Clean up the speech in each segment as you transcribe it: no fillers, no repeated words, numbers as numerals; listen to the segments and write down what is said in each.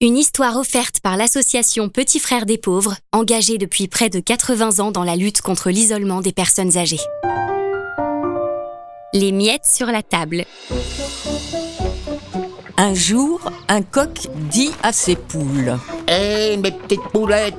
Une histoire offerte par l'association Petits Frères des Pauvres, engagée depuis près de 80 ans dans la lutte contre l'isolement des personnes âgées. Les miettes sur la table. Un jour, un coq dit à ses poules: Hé, mes petites poulettes!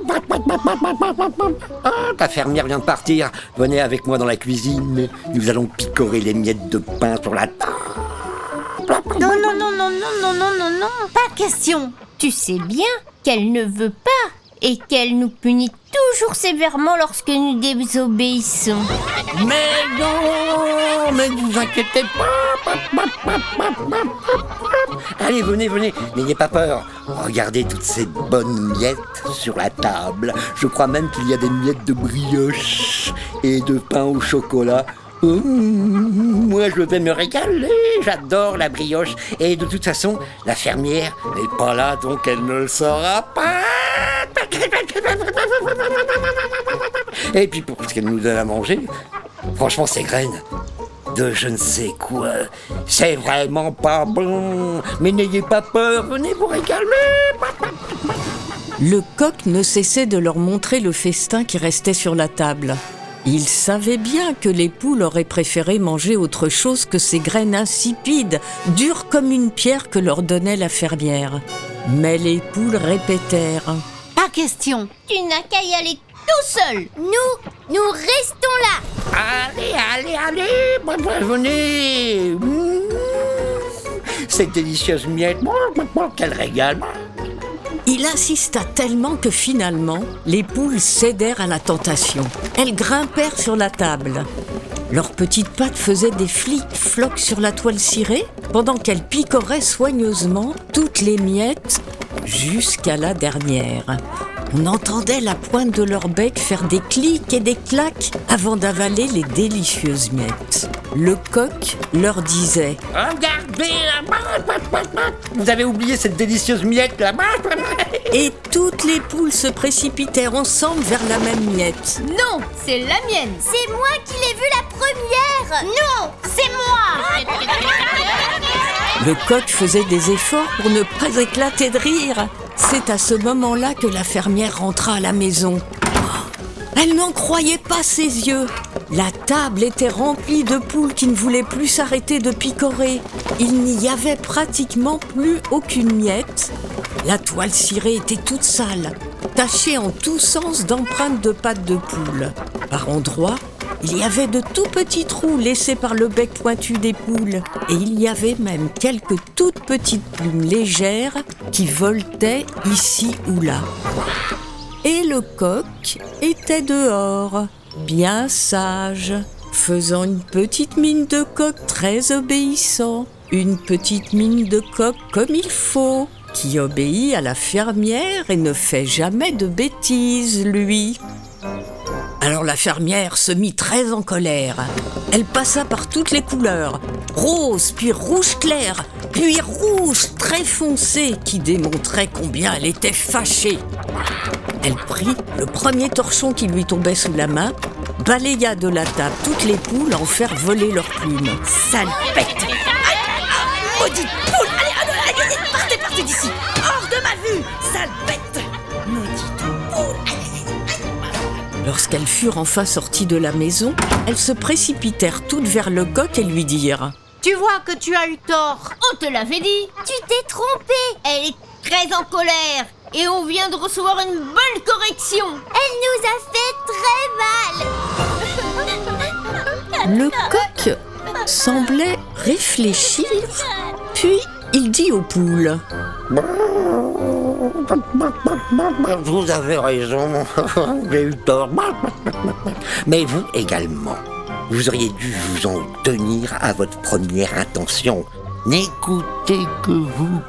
Ta fermière vient de partir. Venez avec moi dans la cuisine. Nous allons picorer les miettes de pain sur la table. Non, pas question. Tu sais bien qu'elle ne veut pas et qu'elle nous punit toujours sévèrement lorsque nous désobéissons. Mais non, mais ne vous inquiétez pas. Allez, venez, n'ayez pas peur. Regardez toutes ces bonnes miettes sur la table. Je crois même qu'il y a des miettes de brioche et de pain au chocolat. Moi, je vais me régaler. J'adore la brioche. Et de toute façon, la fermière n'est pas là, donc elle ne le saura pas. Et puis, pour ce qu'elle nous donne à manger, franchement, ces graines de je ne sais quoi, c'est vraiment pas bon. Mais n'ayez pas peur, venez vous régaler. Le coq ne cessait de leur montrer le festin qui restait sur la table. Il savait bien que les poules auraient préféré manger autre chose que ces graines insipides, dures comme une pierre que leur donnait la fermière. Mais les poules répétèrent: Pas question. Tu n'as qu'à y aller tout seul. Nous restons là. Allez, venez. Cette délicieuse miette, quel régal. Il insista tellement que finalement, les poules cédèrent à la tentation. Elles grimpèrent sur la table. Leurs petites pattes faisaient des flics-flocs sur la toile cirée, pendant qu'elles picoraient soigneusement toutes les miettes jusqu'à la dernière. On entendait la pointe de leur bec faire des clics et des claques avant d'avaler les délicieuses miettes. Le coq leur disait: Regardez là-bas. Vous avez oublié cette délicieuse miette là-bas. Et toutes les poules se précipitèrent ensemble vers la même miette. Non, c'est la mienne. C'est moi qui l'ai vue la première. Non, c'est moi. Le coq faisait des efforts pour ne pas éclater de rire. C'est à ce moment-là que la fermière rentra à la maison. Elle n'en croyait pas ses yeux. La table était remplie de poules qui ne voulaient plus s'arrêter de picorer. Il n'y avait pratiquement plus aucune miette. La toile cirée était toute sale, tachée en tous sens d'empreintes de pattes de poule. Par endroits, il y avait de tout petits trous laissés par le bec pointu des poules. Et il y avait même quelques toutes petites plumes légères qui voletaient ici ou là. Et le coq était dehors, bien sage, faisant une petite mine de coq très obéissant, une petite mine de coq comme il faut, qui obéit à la fermière et ne fait jamais de bêtises, lui. Alors la fermière se mit très en colère. Elle passa par toutes les couleurs, rose, puis rouge clair, puis rouge très foncé, qui démontrait combien elle était fâchée. Elle prit le premier torchon qui lui tombait sous la main, balaya de la table toutes les poules en faire voler leurs plumes. Sale bête! Maudite poule! Allez, partez d'ici! Hors de ma vue! Sale bête! Maudite poule! Lorsqu'elles furent enfin sorties de la maison, elles se précipitèrent toutes vers le coq et lui dirent: Tu vois que tu as eu tort. On te l'avait dit. Tu t'es trompé. Elle est très en colère. Et on vient de recevoir une bonne correction. Elle nous a fait très mal. Le coq semblait réfléchir, puis il dit aux poules: Vous avez raison, j'ai eu tort. Mais vous également, vous auriez dû vous en tenir à votre première intention. N'écoutez que vous.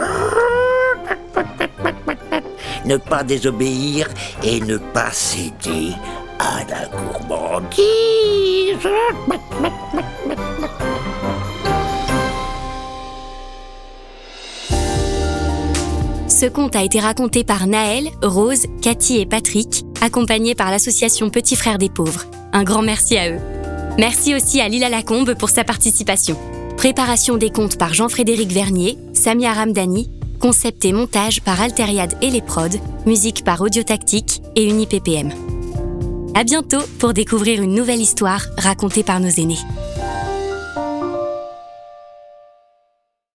Ne pas désobéir et ne pas céder à la gourmandise. Ce conte a été raconté par Naël, Rose, Cathy et Patrick, accompagnés par l'association Petits Frères des Pauvres. Un grand merci à eux. Merci aussi à Lila Lacombe pour sa participation. Préparation des contes par Jean-Frédéric Vernier, Samia Ramdani, Concept et montage par Alteriade et les prods, musique par Audio Tactique et UniPPM. À bientôt pour découvrir une nouvelle histoire racontée par nos aînés.